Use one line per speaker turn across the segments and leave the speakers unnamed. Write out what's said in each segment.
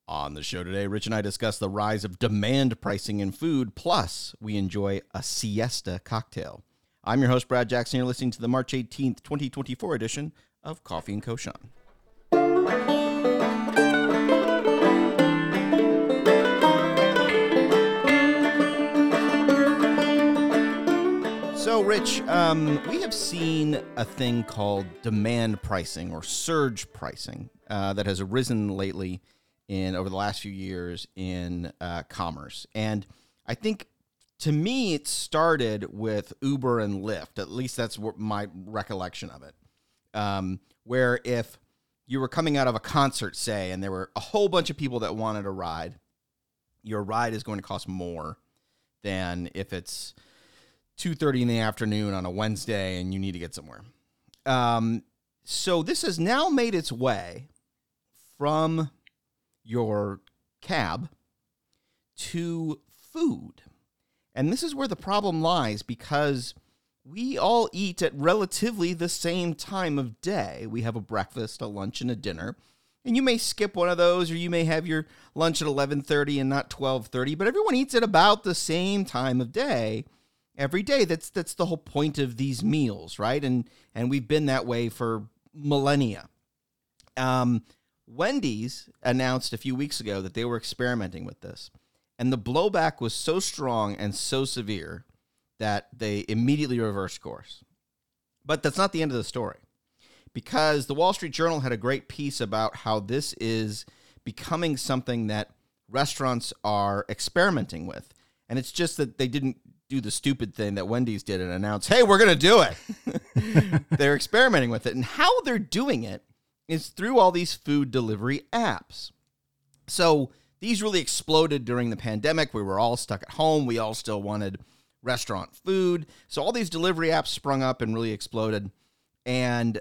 On the show today, Rich and I discuss the rise of demand pricing in food, plus we enjoy a siesta cocktail. I'm your host, Brad Jackson. You're listening to the March 18th, 2024 edition of Coffee and Koshan. So, Rich, we have seen a thing called demand pricing or surge pricing that has arisen lately over the last few years in commerce. And I think, to me, it started with Uber and Lyft. At least that's my recollection of it. Where if you were coming out of a concert, say, and there were a whole bunch of people that wanted a ride, your ride is going to cost more than if it's 2:30 in the afternoon on a Wednesday and you need to get somewhere. So this has now made its way from your cab to food. And this is where the problem lies, because we all eat at relatively the same time of day. We have a breakfast, a lunch, and a dinner. And you may skip one of those, or you may have your lunch at 11:30 and not 12:30, but everyone eats at about the same time of day every day. That's the whole point of these meals, right? And we've been that way for millennia. Wendy's announced a few weeks ago that they were experimenting with this, and the blowback was so strong and so severe that they immediately reversed course. But that's not the end of the story, because the Wall Street Journal had a great piece about how this is becoming something that restaurants are experimenting with. And it's just that they didn't do the stupid thing that Wendy's did and announce, hey, we're going to do it. They're experimenting with it. And how they're doing it is through all these food delivery apps. So these really exploded during the pandemic. We were all stuck at home. We all still wanted restaurant food. So all these delivery apps sprung up and really exploded. And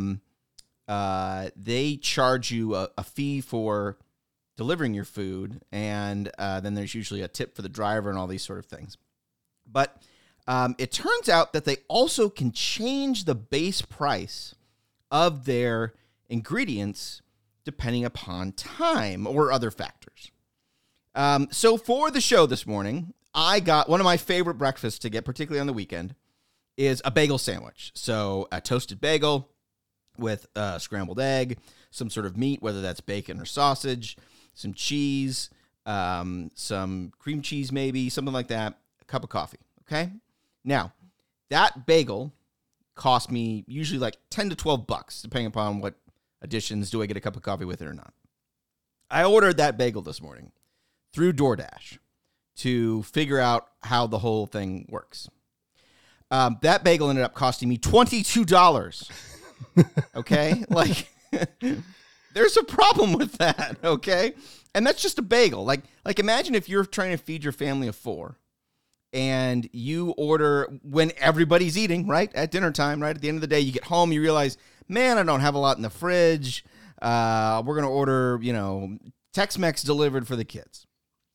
they charge you a fee for delivering your food. And then there's usually a tip for the driver and all these sort of things. But it turns out that they also can change the base price of their ingredients depending upon time or other factors. So for the show this morning, I got one of my favorite breakfasts to get, particularly on the weekend, is a bagel sandwich. So a toasted bagel with scrambled egg, some sort of meat, whether that's bacon or sausage, some cheese, some cream cheese maybe, something like that, a cup of coffee, okay? Now, that bagel cost me usually like $10 to $12, depending upon what additions, do I get a cup of coffee with it or not. I ordered that bagel this morning through DoorDash to figure out how the whole thing works. That bagel ended up costing me $22. Okay? Like, there's a problem with that, okay? And that's just a bagel. Like imagine if you're trying to feed your family of four and you order when everybody's eating, right? At dinner time, right? At the end of the day, you get home, you realize, man, I don't have a lot in the fridge. We're going to order, Tex-Mex delivered for the kids.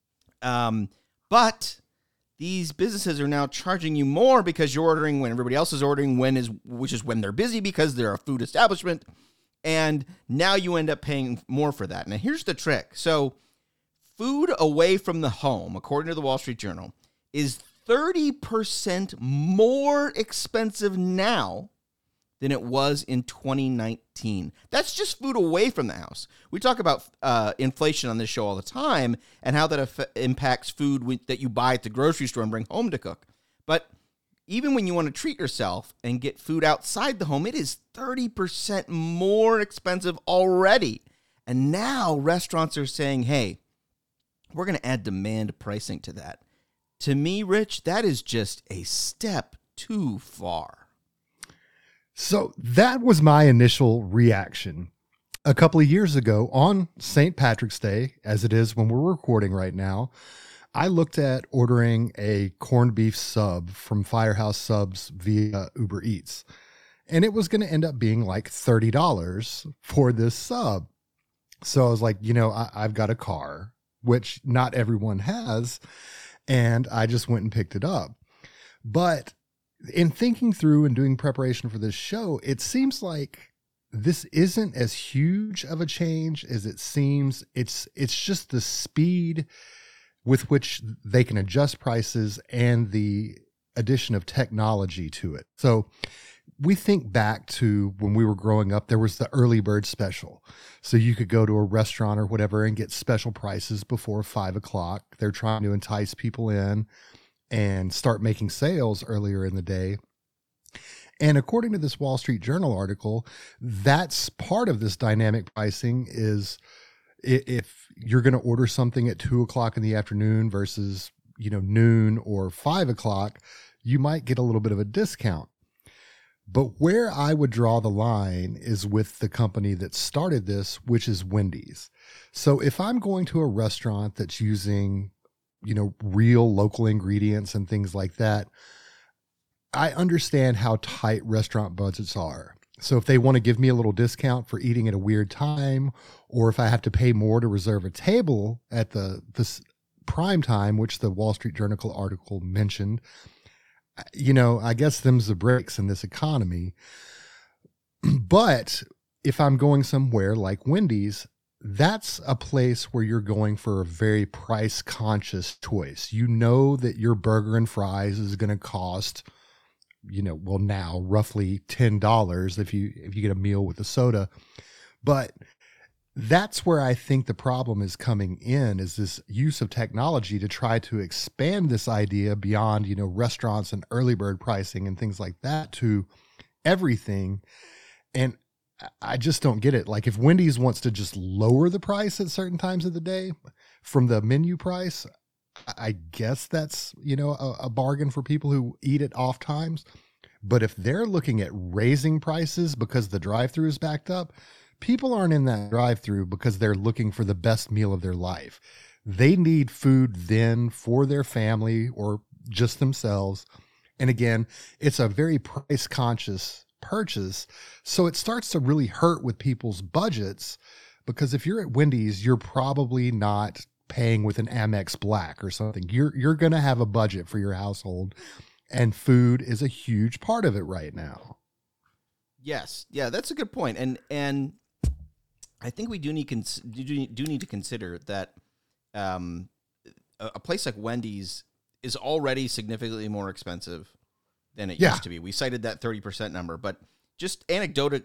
But these businesses are now charging you more because you're ordering when everybody else is ordering, which is when they're busy because they're a food establishment. And now you end up paying more for that. Now, here's the trick. So food away from the home, according to the Wall Street Journal, is 30% more expensive now than it was in 2019. That's just food away from the house. We talk about inflation on this show all the time and how that impacts food that you buy at the grocery store and bring home to cook. But even when you want to treat yourself and get food outside the home, it is 30% more expensive already. And now restaurants are saying, hey, we're going to add demand pricing to that. To me, Rich, that is just a step too far.
So that was my initial reaction. A couple of years ago on St. Patrick's Day, as it is when we're recording right now, I looked at ordering a corned beef sub from Firehouse Subs via Uber Eats, and it was going to end up being like $30 for this sub. So I was like, I've got a car, which not everyone has, and I just went and picked it up. But in thinking through and doing preparation for this show, it seems like this isn't as huge of a change as it seems. It's just the speed with which they can adjust prices and the addition of technology to it. So we think back to when we were growing up, there was the early bird special. So you could go to a restaurant or whatever and get special prices before 5 o'clock. They're trying to entice people in and start making sales earlier in the day. And according to this Wall Street Journal article, that's part of this dynamic pricing is if you're going to order something at 2 o'clock in the afternoon versus, noon or 5 o'clock, you might get a little bit of a discount. But where I would draw the line is with the company that started this, which is Wendy's. So if I'm going to a restaurant that's using, real local ingredients and things like that, I understand how tight restaurant budgets are. So if they want to give me a little discount for eating at a weird time, or if I have to pay more to reserve a table at this prime time, which the Wall Street Journal article mentioned, I guess them's the breaks in this economy. But if I'm going somewhere like Wendy's, that's a place where you're going for a very price conscious choice. You know that your burger and fries is going to cost, now roughly $10 if you get a meal with a soda. But that's where I think the problem is coming in, is this use of technology to try to expand this idea beyond, restaurants and early bird pricing and things like that to everything. And I just don't get it. Like if Wendy's wants to just lower the price at certain times of the day from the menu price, I guess that's, a bargain for people who eat at off times. But if they're looking at raising prices because the drive-thru is backed up, people aren't in that drive-thru because they're looking for the best meal of their life. They need food then for their family or just themselves. And again, it's a very price conscious purchase. So it starts to really hurt with people's budgets, because if you're at Wendy's, you're probably not paying with an Amex Black or something. You're going to have a budget for your household, and food is a huge part of it right now.
Yes. Yeah, that's a good point. And I think we do need to consider that a place like Wendy's is already significantly more expensive than it used to be. We cited that 30% number, but just anecdotally,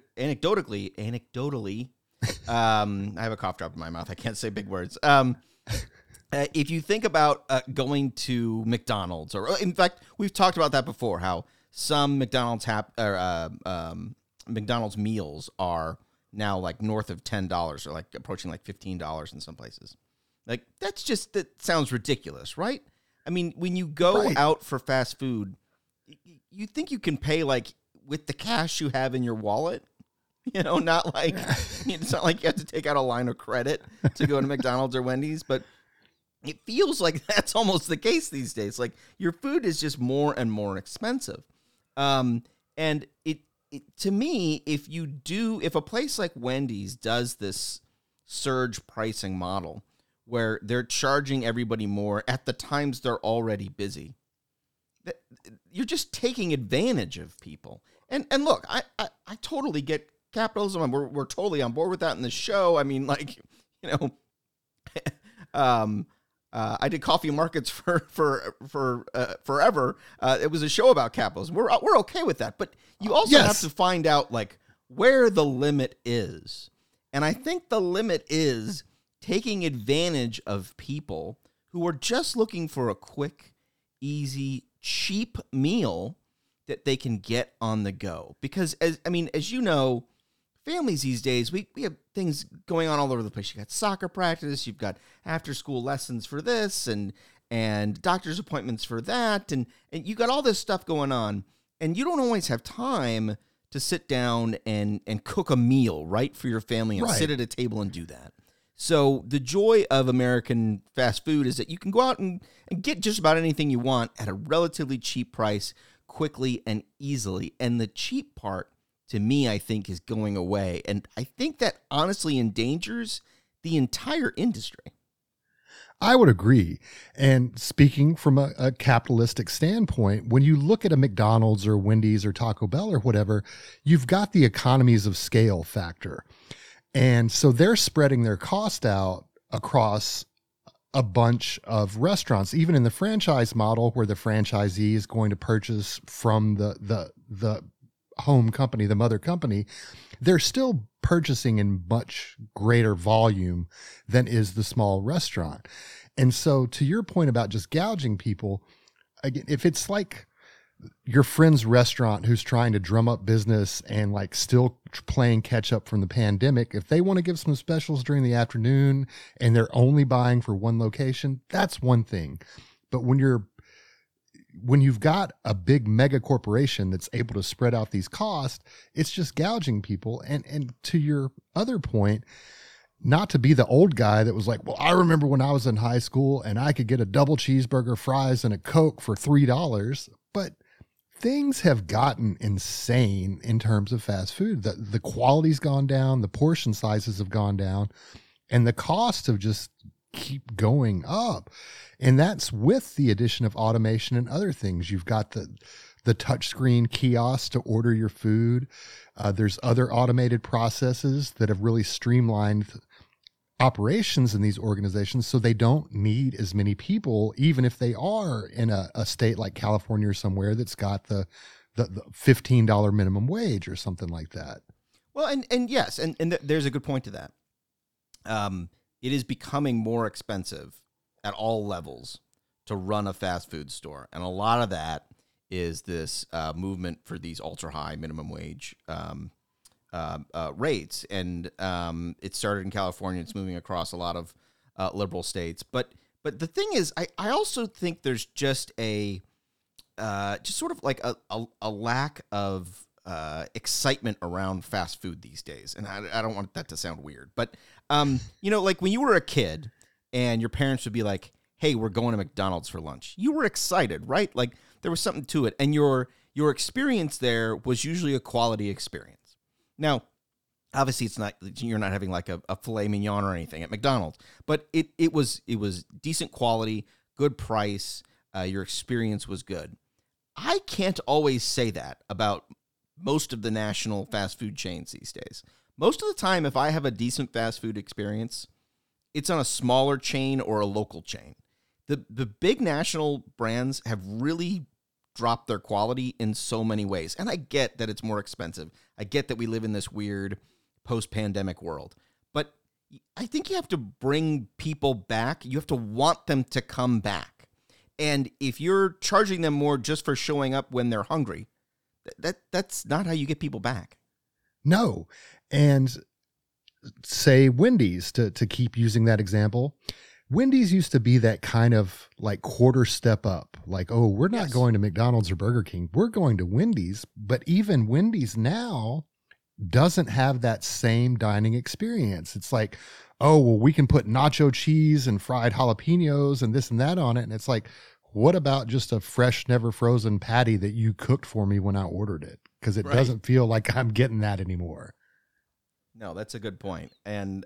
I have a cough drop in my mouth. I can't say big words. If you think about going to McDonald's, or in fact, we've talked about that before, how some McDonald's McDonald's meals are now like north of $10 or like approaching like $15 in some places. Like that sounds ridiculous, right? I mean, when you go out for fast food, you think you can pay like with the cash you have in your wallet, not like, it's not like you have to take out a line of credit to go to McDonald's or Wendy's, but it feels like that's almost the case these days. Like your food is just more and more expensive. And it to me, if a place like Wendy's does this surge pricing model where they're charging everybody more at the times they're already busy, you're just taking advantage of people. And look, I totally get capitalism, and we're totally on board with that in the show. I mean, like, I did Coffee Markets for forever. It was a show about capitalism. We're okay with that, but you also have to find out like where the limit is. And I think the limit is taking advantage of people who are just looking for a quick, easy, cheap meal that they can get on the go. Because as you know, families these days, we have things going on all over the place. You got soccer practice, you've got after school lessons for this and doctor's appointments for that, and you got all this stuff going on, and you don't always have time to sit down and cook a meal, right, for your family and sit at a table and do that. So the joy of American fast food is that you can go out and get just about anything you want at a relatively cheap price, quickly and easily. And the cheap part, to me, I think, is going away. And I think that honestly endangers the entire industry.
I would agree. And speaking from a capitalistic standpoint, when you look at a McDonald's or Wendy's or Taco Bell or whatever, you've got the economies of scale factor. And so they're spreading their cost out across a bunch of restaurants, even in the franchise model where the franchisee is going to purchase from the home company, the mother company. They're still purchasing in much greater volume than is the small restaurant. And so to your point about just gouging people, again, if it's like your friend's restaurant who's trying to drum up business and like still playing catch up from the pandemic, if they want to give some specials during the afternoon and they're only buying for one location, that's one thing. But when you've got a big mega corporation that's able to spread out these costs, it's just gouging people. And to your other point, not to be the old guy that was like, well, I remember when I was in high school and I could get a double cheeseburger, fries, and a Coke for $3. But things have gotten insane in terms of fast food. The quality's gone down, the portion sizes have gone down, and the costs have just keep going up. And that's with the addition of automation and other things. You've got the touchscreen kiosks to order your food. There's other automated processes that have really streamlined operations in these organizations, so they don't need as many people, even if they are in a state like California or somewhere that's got the $15 minimum wage or something like that.
Well, and yes, and there's a good point to that. It is becoming more expensive at all levels to run a fast food store, and a lot of that is this movement for these ultra high minimum wage rates, and it started in California. It's moving across a lot of liberal states, but the thing is, I also think there's just just sort of like a lack of excitement around fast food these days, and I don't want that to sound weird, but like when you were a kid and your parents would be like, "Hey, we're going to McDonald's for lunch," you were excited, right? Like there was something to it, and your experience there was usually a quality experience. Now, obviously, you're not having like a filet mignon or anything at McDonald's, but it was decent quality, good price. Your experience was good. I can't always say that about most of the national fast food chains these days. Most of the time, if I have a decent fast food experience, it's on a smaller chain or a local chain. The big national brands have really dropped their quality in so many ways. And I get that it's more expensive. I get that we live in this weird post-pandemic world. But I think you have to bring people back. You have to want them to come back. And if you're charging them more just for showing up when they're hungry, that's not how you get people back.
No. And say Wendy's, to keep using that example, Wendy's used to be that kind of like quarter step up, like, oh, we're not going to McDonald's or Burger King. We're going to Wendy's. But even Wendy's now doesn't have that same dining experience. It's like, oh, well, we can put nacho cheese and fried jalapenos and this and that on it. And it's like, what about just a fresh, never frozen patty that you cooked for me when I ordered it? Because it doesn't feel like I'm getting that anymore.
No, that's a good point. And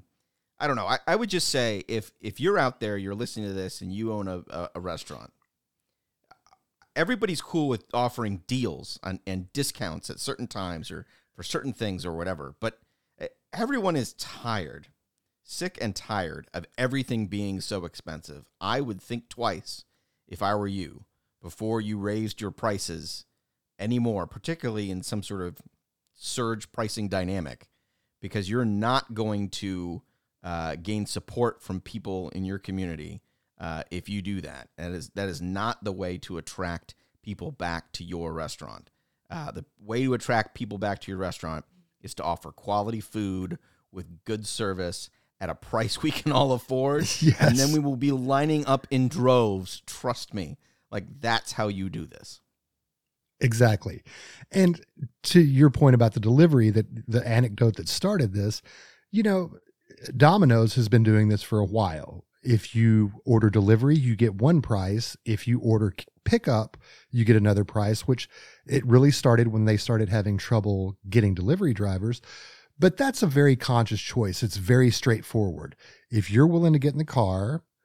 I don't know. I would just say if you're out there, you're listening to this and you own a restaurant, everybody's cool with offering deals and discounts at certain times or for certain things or whatever. But everyone is tired, sick and tired of everything being so expensive. I would think twice if I were you before you raised your prices anymore, particularly in some sort of surge pricing dynamic, because you're not going to gain support from people in your community if you do that. That is not the way to attract people back to your restaurant. The way to attract people back to your restaurant is to offer quality food with good service at a price we can all afford.
Yes.
And then we will be lining up in droves. Trust me. Like, that's how you do this.
Exactly. And to your point about the delivery, that the anecdote that started this, Domino's has been doing this for a while. If you order delivery, you get one price. If you order pickup, you get another price, which it really started when they started having trouble getting delivery drivers. But that's a very conscious choice. It's very straightforward. If you're willing to get in the car,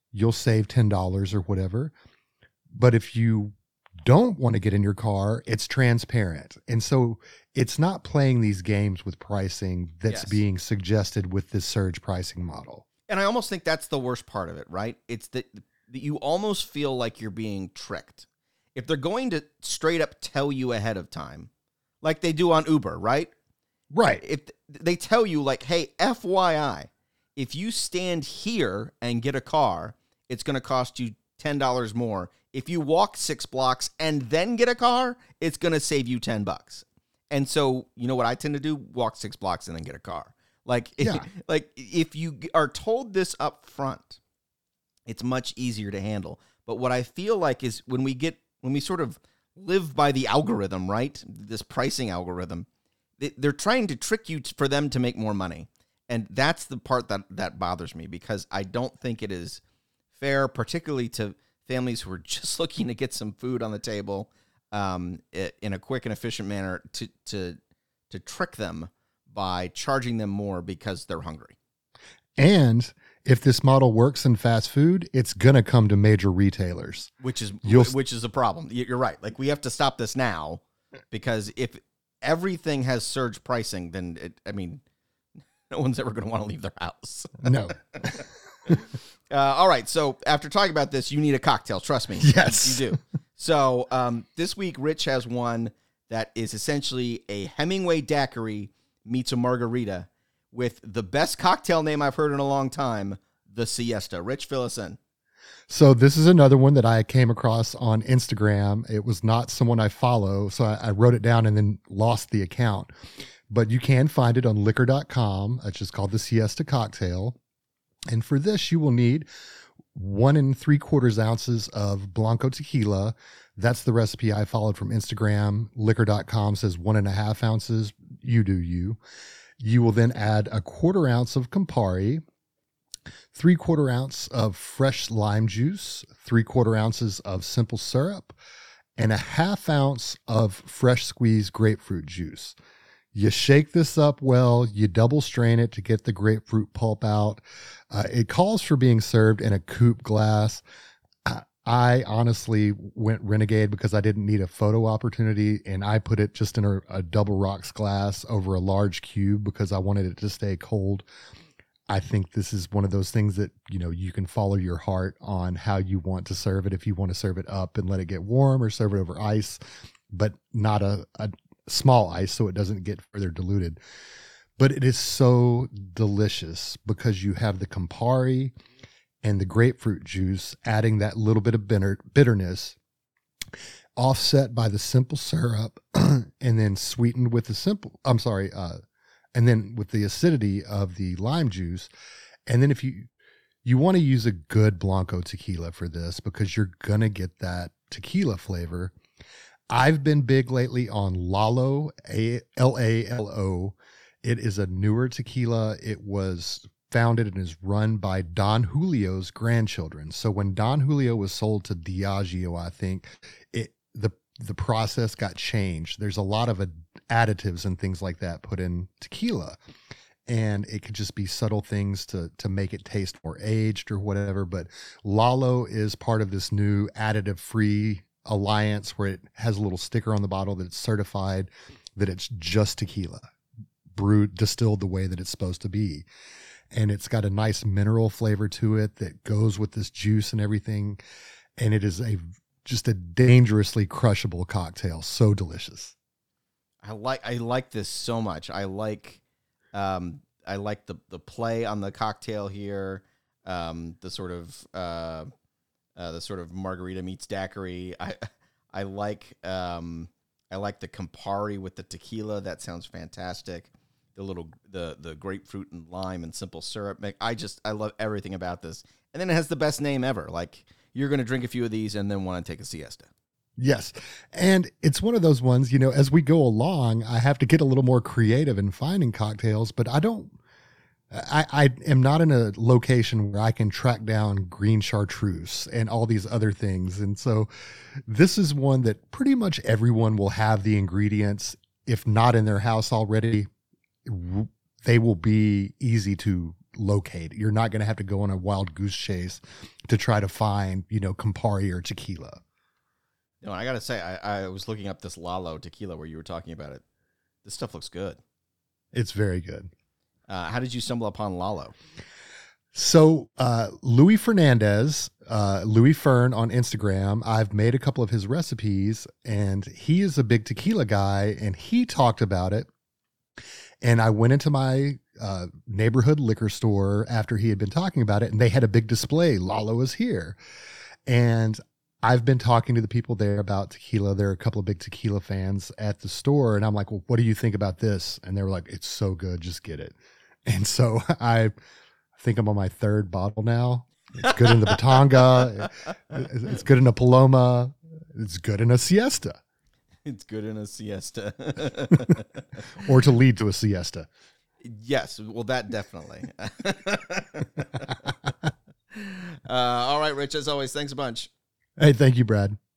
you'll save $10 or whatever. But if you don't want to get in your car, it's transparent. And so it's not playing these games with pricing that's being suggested with this surge pricing model.
And I almost think that's the worst part of it, right? It's that you almost feel like you're being tricked. If they're going to straight up tell you ahead of time, like they do on Uber, right?
Right.
If they tell you like, hey, FYI, if you stand here and get a car, it's going to cost you $10 more. If you walk 6 blocks and then get a car, it's going to save you $10. And so, you know what I tend to do? Walk 6 blocks and then get a car. Like, if you are told this up front, it's much easier to handle. But what I feel like is when we sort of live by the algorithm, right? This pricing algorithm, they're trying to trick you for them to make more money. And that's the part that bothers me, because I don't think it is fair, particularly to families who are just looking to get some food on the table in a quick and efficient manner, to trick them by charging them more because they're hungry.
And if this model works in fast food, it's going to come to major retailers.
Which is a problem. You're right. Like, we have to stop this now, because if everything has surge pricing, then no one's ever going to want to leave their house.
No.
All right. So after talking about this, you need a cocktail. Trust me.
Yes.
You do. So this week, Rich has one that is essentially a Hemingway daiquiri meets a margarita with the best cocktail name I've heard in a long time, the Siesta. Rich, fill us in.
So this is another one that I came across on Instagram. It was not someone I follow, so I wrote it down and then lost the account. But you can find it on liquor.com. It's just called the Siesta Cocktail. And for this, you will need 1 3/4 ounces of Blanco tequila. That's the recipe I followed from Instagram. Liquor.com says 1.5 ounces. You do you. You will then add 1/4 ounce of Campari, 3/4 ounce of fresh lime juice, 3/4 ounces of simple syrup, and 1/2 ounce of fresh squeezed grapefruit juice. You shake this up well. You double strain it to get the grapefruit pulp out. It calls for being served in a coupe glass. I honestly went renegade because I didn't need a photo opportunity, and I put it just in a double rocks glass over a large cube because I wanted it to stay cold. I think this is one of those things that, you can follow your heart on how you want to serve it. If you want to serve it up and let it get warm, or serve it over ice, but not a small ice so it doesn't get further diluted. But it is so delicious because you have the Campari and the grapefruit juice adding that little bit of bitterness, offset by the simple syrup, and then sweetened with and then with the acidity of the lime juice. And then if you want to use a good Blanco tequila for this, because you're going to get that tequila flavor. I've been big lately on Lalo, Lalo. It is a newer tequila. It was founded and is run by Don Julio's grandchildren. So when Don Julio was sold to Diageo, I think the process got changed. There's a lot of additives and things like that put in tequila, and it could just be subtle things to make it taste more aged or whatever. But Lalo is part of this new additive-free alliance where it has a little sticker on the bottle that it's certified that it's just tequila, brewed, distilled the way that it's supposed to be. And it's got a nice mineral flavor to it that goes with this juice and everything. And it is just a dangerously crushable cocktail. So delicious.
I like this so much. I like the play on the cocktail here. The sort of margarita meets daiquiri. I like the Campari with the tequila. That sounds fantastic. The grapefruit and lime and simple syrup. I love everything about this. And then it has the best name ever. Like, you're going to drink a few of these and then want to take a siesta.
Yes. And it's one of those ones, as we go along, I have to get a little more creative in finding cocktails, but I am not in a location where I can track down green chartreuse and all these other things. And so this is one that pretty much everyone will have the ingredients. If not in their house already, they will be easy to locate. You're not going to have to go on a wild goose chase to try to find, Campari or tequila.
No, I got to say, I was looking up this Lalo tequila where you were talking about it. This stuff looks good.
It's very good.
How did you stumble upon Lalo?
So Louis Fernandez, Louis Fern on Instagram, I've made a couple of his recipes, and he is a big tequila guy, and he talked about it. And I went into my neighborhood liquor store after he had been talking about it, and they had a big display. Lalo is here. And I've been talking to the people there about tequila. There are a couple of big tequila fans at the store. And I'm like, well, what do you think about this? And they were like, it's so good. Just get it. And so I think I'm on my third bottle now. It's good in the Batanga. It's good in a Paloma. It's good in a siesta.
It's good in a siesta.
Or to lead to a siesta.
Yes. Well, that definitely. All right, Rich, as always, thanks a bunch.
Hey, thank you, Brad.